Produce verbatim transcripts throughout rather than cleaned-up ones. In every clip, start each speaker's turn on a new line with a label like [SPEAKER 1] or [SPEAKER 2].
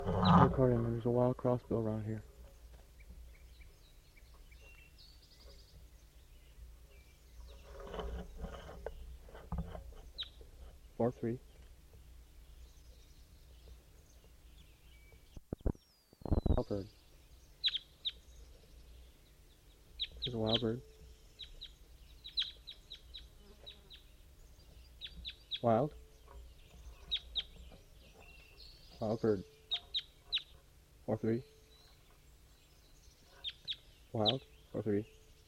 [SPEAKER 1] I'm recording. There's a wild crossbill around here. Four three. Wild bird. There's a wild bird. Wild. Wild bird. Four three. Wild. Four three.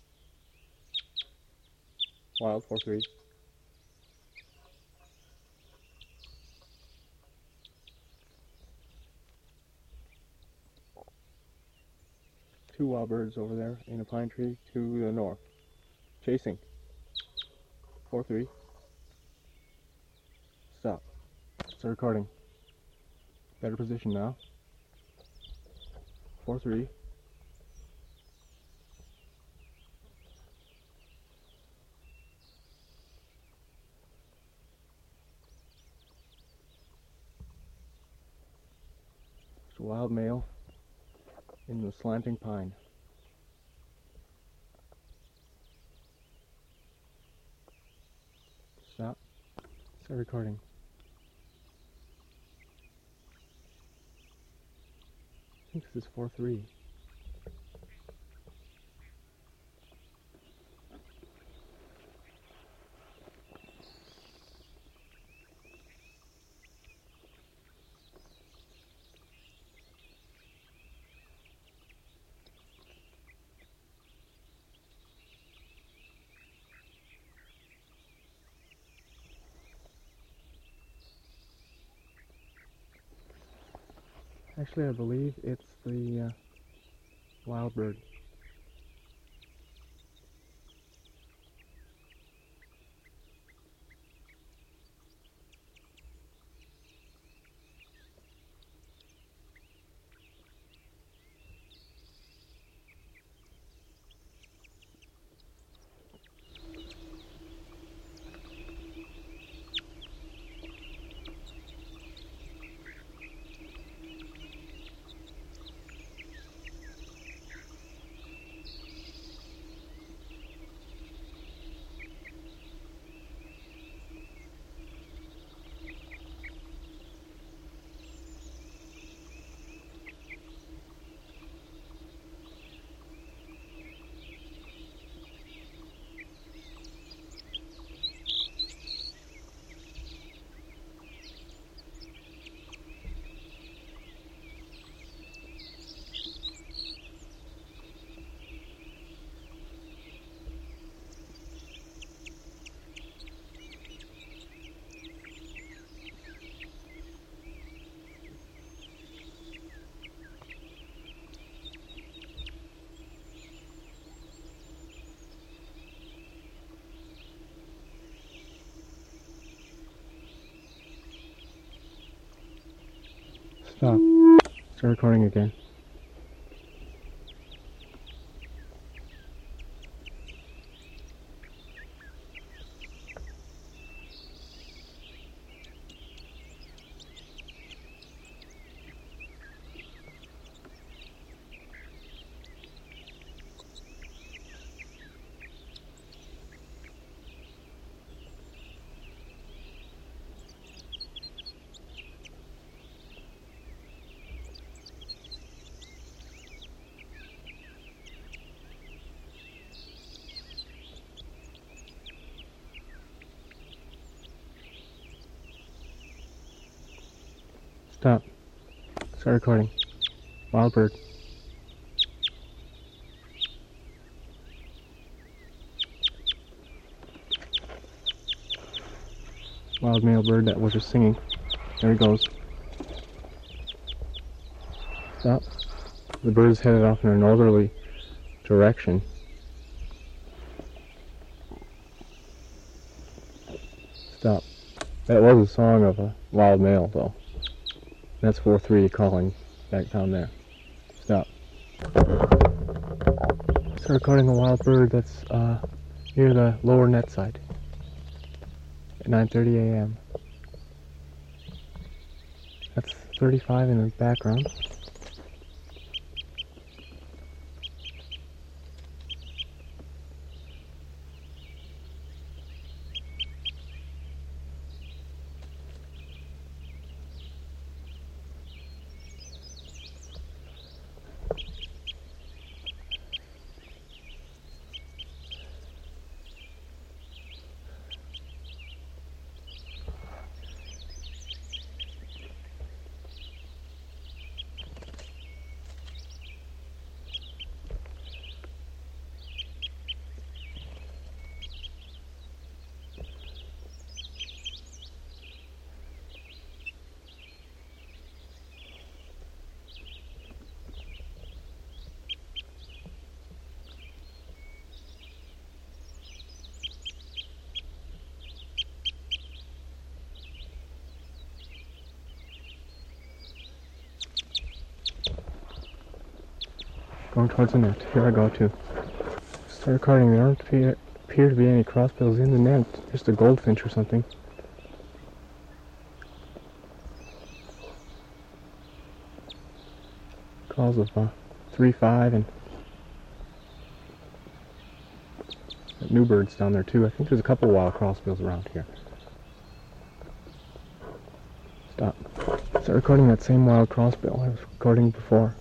[SPEAKER 1] Wild. Four three. Two wild birds over there in a pine tree to the north. Chasing. Four three. Stop. Start recording. Better position now. Four three. There's a wild male in the slanting pine. Stop. Start recording. I think this is four three. Actually, I believe it's the uh, wild bird. Stop. Start recording again. Stop. Start recording. Wild bird. Wild male bird that was just singing. There he goes. Stop. The bird is headed off in a northerly direction. Stop. That was a song of a wild male, though. That's four three calling back down there. Stop. Start recording a wild bird that's uh, near the lower net side at nine thirty a m That's thirty-five in the background. Going towards the net. Here I go too. Start recording. There don't appear, appear to be any crossbills in the net. Just a goldfinch or something. Calls of uh, three five and new birds down there too. I think there's a couple wild crossbills around here. Stop. Start recording that same wild crossbill I was recording before.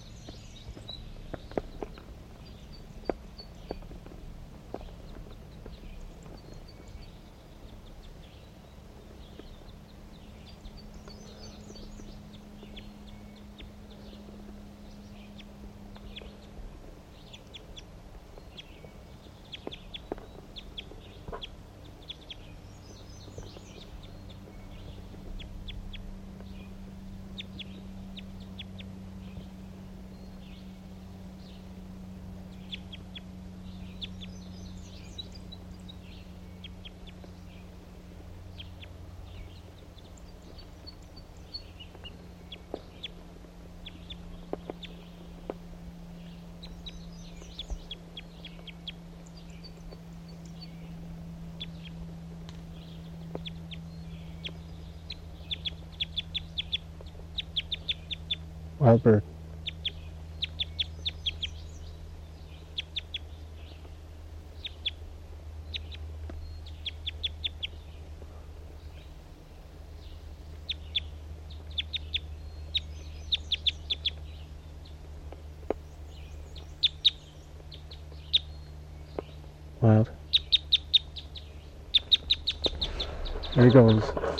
[SPEAKER 1] Wild bird. Wild. There he goes.